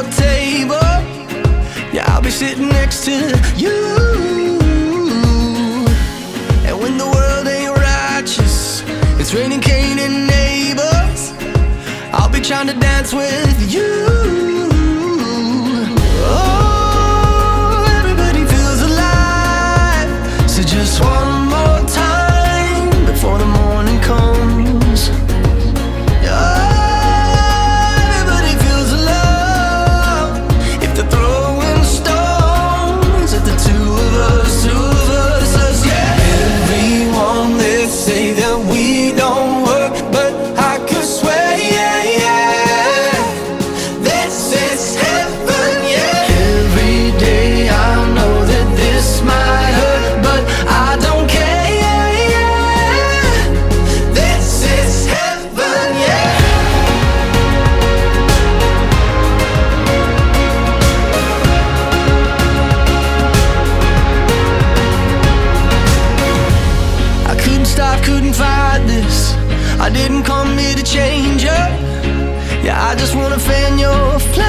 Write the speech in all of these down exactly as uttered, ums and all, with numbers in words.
your table. Yeah, I'll be sitting next to you. And when the world ain't righteous, it's raining Cain and neighbors, I'll be trying to dance with you. Oh, everybody feels alive. So just one more time before the morning comes. Oh, everybody feels alone. If they're throwing stones at the two of us, two of us, us, yeah. Everyone, they say that we don't work, but I could swear, yeah, yeah, this is heaven, yeah. Every day I know that this might hurt, but I don't care, yeah, yeah, this is heaven, yeah. I couldn't stop, couldn't fight this. I didn't come here to change you. Yeah, I just wanna fan your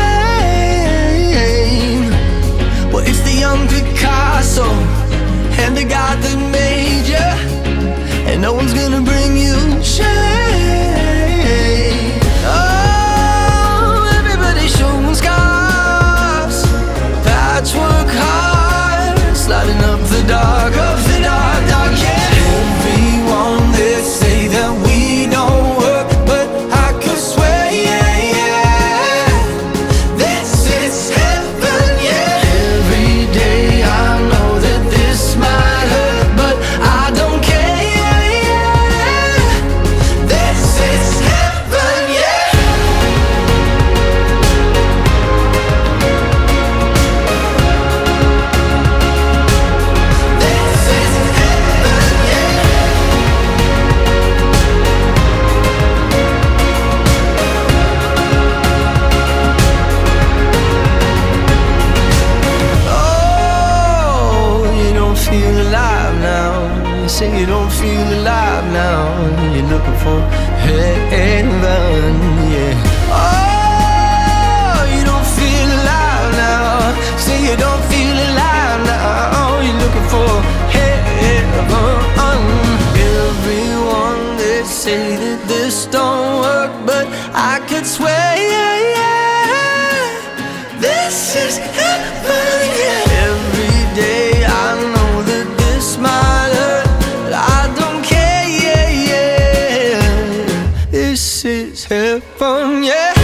flame. Well, it's the young Picasso and the God that made you, and no one's gonna bring you shame. Oh, everybody showing scars, patchwork hearts, sliding up the dark, up the dark, dark, yeah. Everyone, they say that we don't work, but I could swear, yeah, yeah, this is heaven, yeah. Every day I know that this might hurt, but I don't care, yeah, yeah, this is heaven, yeah. This is heaven, yeah. Oh, you don't feel alive now. You say you don't feel alive now. You're looking for heaven, yeah. Oh, you don't feel alive now. Say you don't feel alive now. You're looking for heaven. Everyone, they say that this don't work, but I could swear, yeah, yeah, this is heaven, yeah. Every day I know that this might hurt, but I don't care, yeah, yeah, this is heaven, yeah.